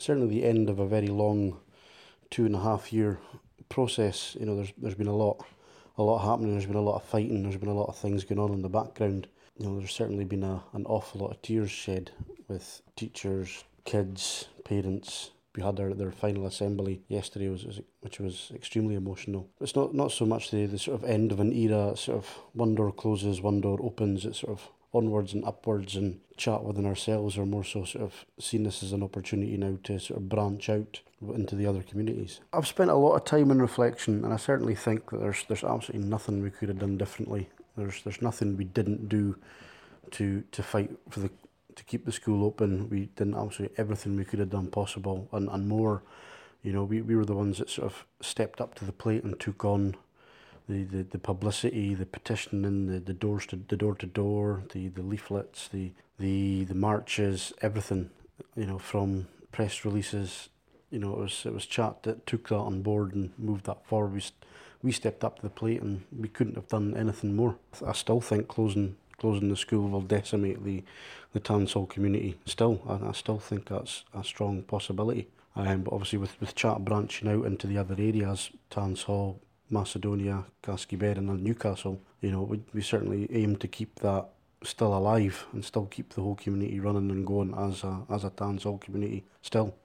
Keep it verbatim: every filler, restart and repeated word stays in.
Certainly the end of a very long two and a half year process. You know, there's there's been a lot a lot happening, there's been a lot of fighting, there's been a lot of things going on in the background. You know, there's certainly been a, an awful lot of tears shed with teachers, kids, parents. We had our, their final assembly yesterday, was, was which was extremely emotional. It's not, not so much the, the sort of end of an era, sort of one door closes, one door opens, it's sort of onwards and upwards and chat within ourselves, or more so sort of seeing this as an opportunity now to sort of branch out into the other communities. I've spent a lot of time in reflection, and I certainly think that there's there's absolutely nothing we could have done differently. There's there's nothing we didn't do to to fight for the to keep the school open. We did absolutely everything we could have done possible, and, and more. You know, we, we were the ones that sort of stepped up to the plate and took on the, the, the publicity, the petitioning, the, the doors to the door to door, the, the leaflets, the, the the marches, everything. You know, from press releases. You know, it was it was chat that took that on board and moved that forward. We we stepped up to the plate, and we couldn't have done anything more. I still think closing closing the school will decimate the the Tansall community. Still, I, I still think that's a strong possibility. Um, but obviously, with with chat branching out into the other areas, Tansall, Macedonia, Caskyberrin and Newcastle, you know, we, we certainly aim to keep that still alive and still keep the whole community running and going as a as a Tansall community still.